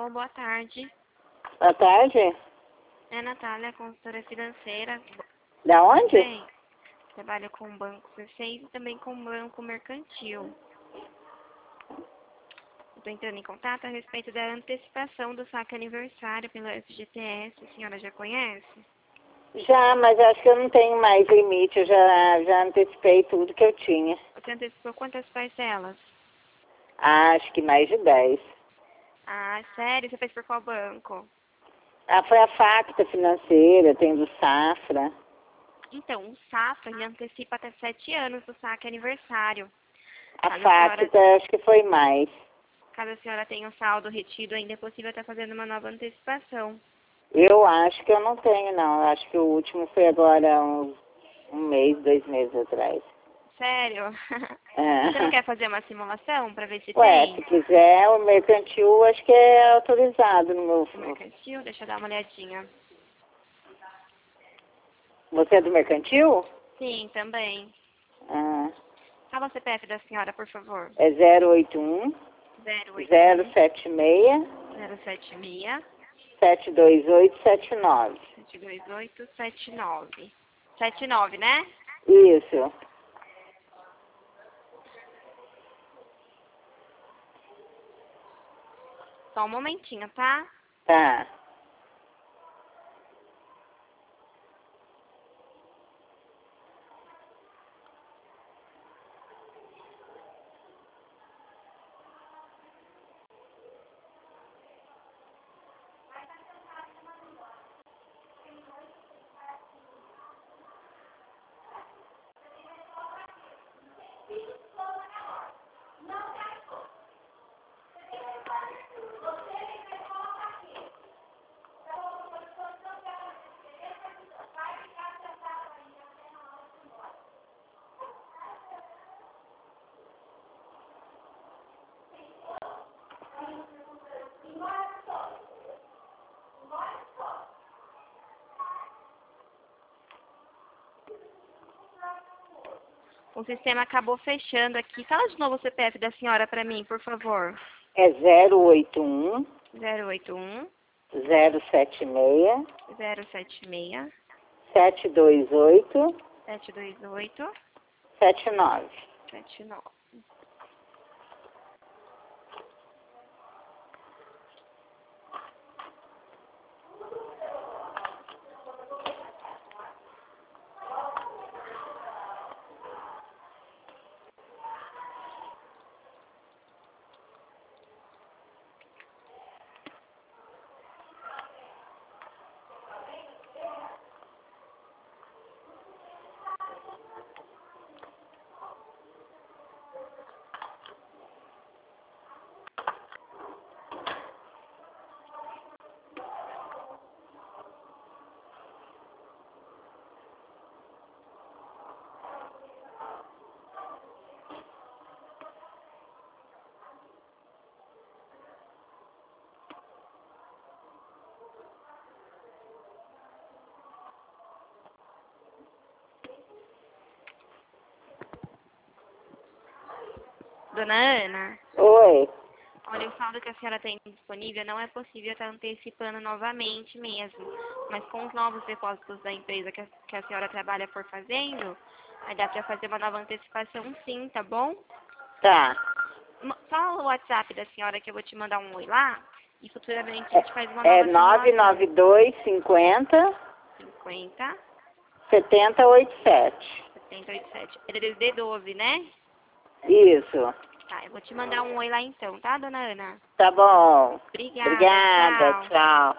Alô, boa tarde. Boa tarde. É Natália, consultora financeira. Da onde? Bem, trabalho com o Banco C6 e também com o Banco Mercantil. Estou entrando em contato a respeito da antecipação do saque aniversário pelo FGTS. A senhora já conhece? Já, mas acho que eu não tenho mais limite. Eu já antecipei tudo que eu tinha. Você antecipou quantas parcelas? Acho que mais de 10. Ah, sério? Você fez por qual banco? Foi a Facta Financeira, tem do Safra. Então, o Safra ele antecipa até 7 anos do saque aniversário. A Caso a Facta, senhora, acho que foi mais. caso a senhora tenha um saldo retido, ainda é possível estar fazendo uma nova antecipação. Eu acho que eu não tenho, não. Eu acho que o último foi agora um mês, 2 meses atrás. Sério? É. Você não quer fazer uma simulação para ver se Ué, tem? se quiser, o mercantil acho que é autorizado no meu... O mercantil? Deixa eu dar uma olhadinha. Você é do mercantil? Sim, também. Ah, Fala o CPF da senhora, por favor. é 081 081 076 076 728 79. 728 79. 79, né? Isso. Só um momentinho, tá? Tá. O sistema acabou fechando aqui. Fala de novo o CPF da senhora para mim, por favor. É 081 081 076 076 728 728 79. 79. Dona Ana, Oi. olha, o saldo que a senhora tem disponível não é possível estar antecipando novamente mesmo. Mas com os novos depósitos da empresa que a senhora trabalha por fazendo, aí dá para fazer uma nova antecipação sim, tá bom? Tá. Só o WhatsApp da senhora que eu vou te mandar um oi lá e futuramente a gente faz uma É nova simulação. 992 50 50 7087. 787. É DDD12, né? Isso. Tá, eu vou te mandar um oi lá então, tá, dona Ana? Tá bom. Obrigada, Obrigada. tchau. Tchau.